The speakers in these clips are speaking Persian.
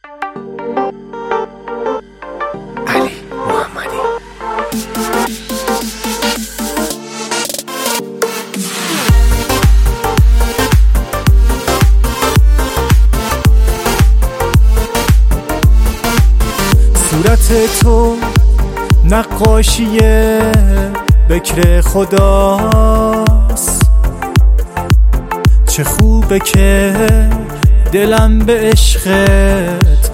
علی محمدی. صورت تو نقاشی بکر خداست، چه خوبه که دلم به عشقت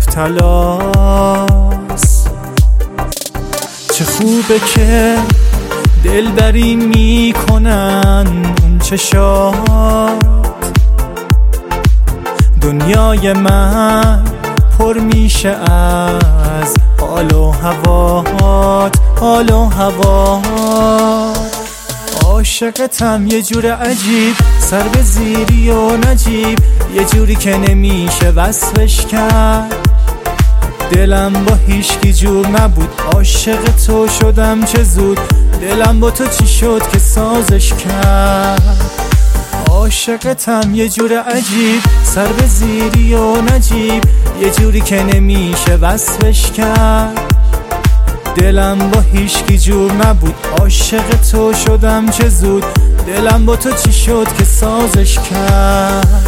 مبتلاست، چه خوبه که دلبری میکنن اون چشات. دنیای من پر میشه از حال و هوات، حال و هوات. عاشقتم یه جور عجیب، سر به زیری و نجیب، یه جوری که نمیشه وصفش کرد. دلم با هیچکی جور نبود، عاشق تو شدم چه زود. دلم با تو چی شد که سازش کرد. عاشقتم یه جور عجیب، سر به زیری و نجیب، یه جوری که نمیشه وصفش کرد. دلم با هیچکی جور نبود، عاشق تو شدم چه زود. دلم با تو چی شد که سازش کرد.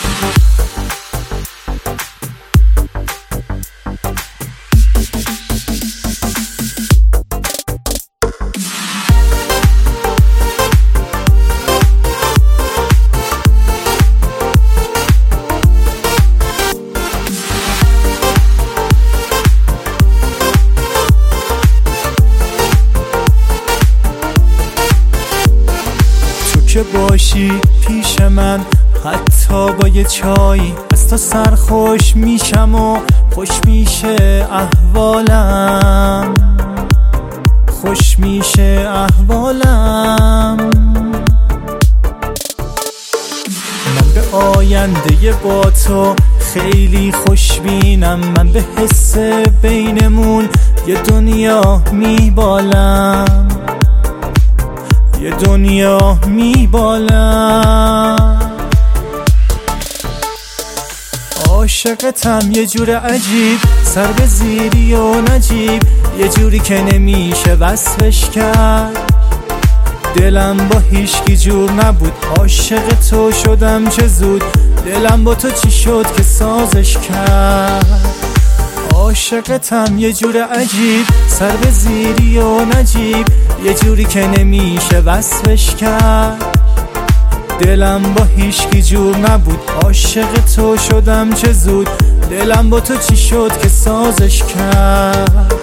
که باشی پیش من، حتی با یه چایی از تو سرخوش میشم و خوش میشه احوالم، خوش میشه احوالم. من به آینده با تو خیلی خوشبینم، من به حس بینمون یه دنیا میبالم، یه دنیا میبالم. عاشقتم یه جور عجیب، سر به زیری و نجیب، یه جوری که نمیشه وصفش کرد. دلم با هیچکی جور نبود، عاشق تو شدم چه زود. دلم با تو چی شد که سازش کرد. عاشقتم یه جور عجیب، سر به زیری و نجیب، یه جوری که نمیشه وصفش کرد. دلم با هیچکی جور نبود، عاشق تو شدم چه زود. دلم با تو چی شد که سازش کرد.